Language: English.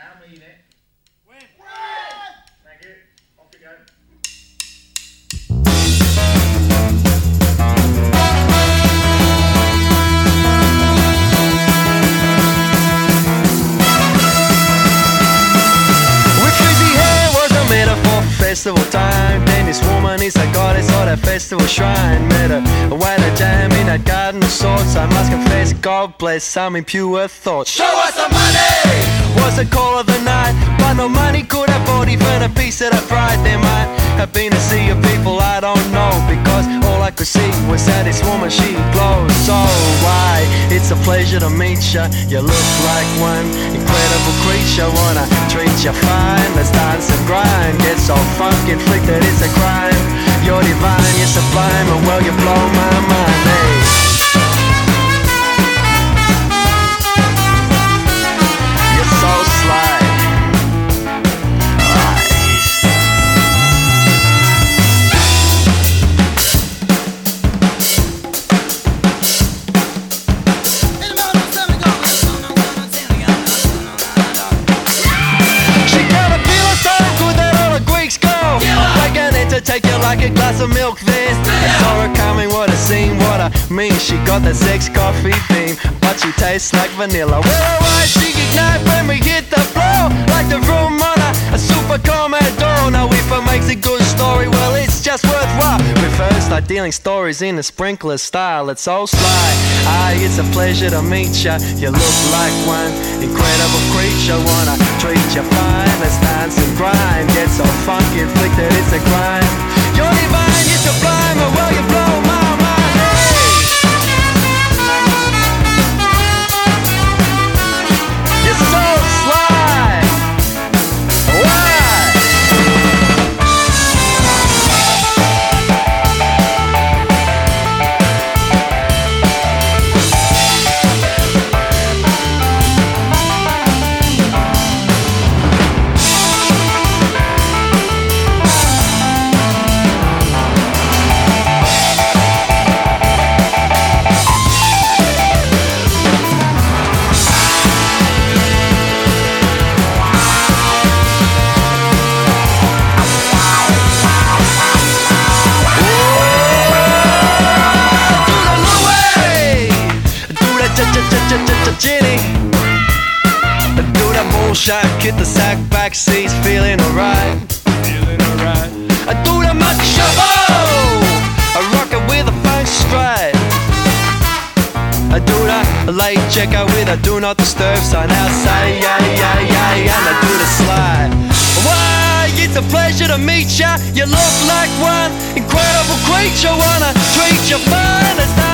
Now mean it. Win. Thank you. Off you go. With frizzy hair was a metaphor for festival time. Then this woman is a goddess of that festival shrine. Met her while I jam in that garden of sorts. I must confess, God bless some impure thoughts. Show us some money! Was the call of the night, but no money could have bought even a piece of that pride. There might have been a sea of people I don't know, because all I could see was that this woman, she glows. So why? It's a pleasure to meet ya. You look like one incredible creature. Wanna treat you fine. Let's dance and grind. Get so funky, inflicted, it's a crime. You're divine, you're sublime, and well, you blow my mind. Hey. So sly. She got a feeling so good that all the Greeks go. Beginning to take you like a glass of milk then. I saw her coming, what a scene, what a mean. She got that sex coffee theme, but she tastes like vanilla. Well, why she ignite when we hit the floor, like the room on a super Commodore. Now if it makes a good story, well, it's just worthwhile. We first start dealing stories in a sprinkler style. It's so sly. Aye, it's a pleasure to meet ya. You look like one incredible creature. Wanna treat you fine. Let's dance and grind. Get so funky, inflicted, it's a crime. You're divine, you're sublime, oh well, you blow my mind. Hey! You're so sly. Why? Jenny, do that bullshit, get the sack back seats, feeling alright. I do the much shuffle, I rock it with a funk stride. I do the late checker with a do not disturb sign outside, and I do the slide. Why, it's a pleasure to meet ya. You look like one incredible creature. Wanna treat you fine.